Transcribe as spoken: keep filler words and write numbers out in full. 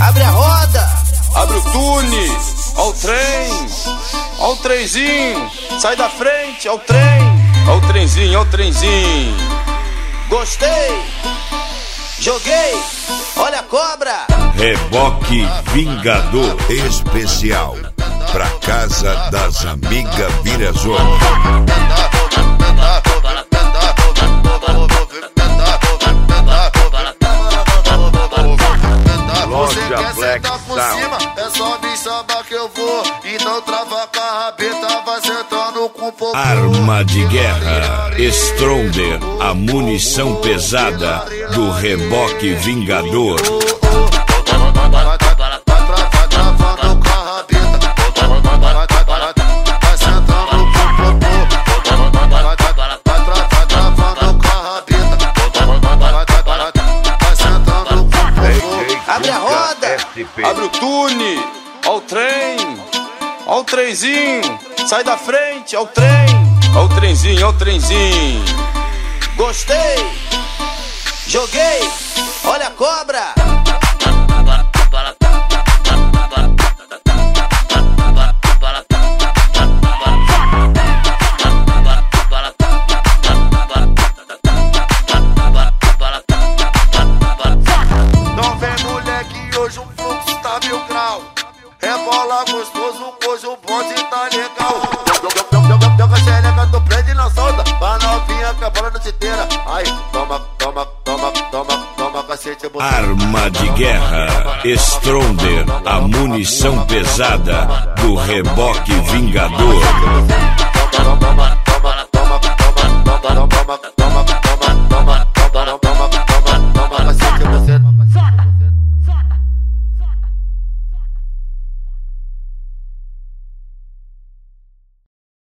Abre a roda, abre o tune, ó o trem, ó o trenzinho, sai da frente, ó o trem, ó o trenzinho, ó o trenzinho. Gostei, joguei, olha a cobra. Reboque Vingador especial pra casa das amigas Virazona. Você quer sentar por cima, é só me chamar que eu vou. E não trava com a rabeta, vai sentando com o popô. Arma de guerra Stronger, a munição pesada do Reboque Vingador. Abre a roda, abre o tune, ó o trem, ó o trenzinho, sai da frente, ó o trem, ó o trenzinho, ó o trenzinho. Gostei, joguei, olha a cobra. Hoje o fluxo tá mil grau. Rebola gostoso, hoje o bonde tá legal. Joga a xereca, tu prende e não solta. Pra novinha que a bola não te inteira. Ai, toma, toma, toma, toma, toma, cacete. Arma de guerra Stronger, a munição pesada do Reboque Vingador. Toma, toma, toma, toma, toma, toma, toma, toma.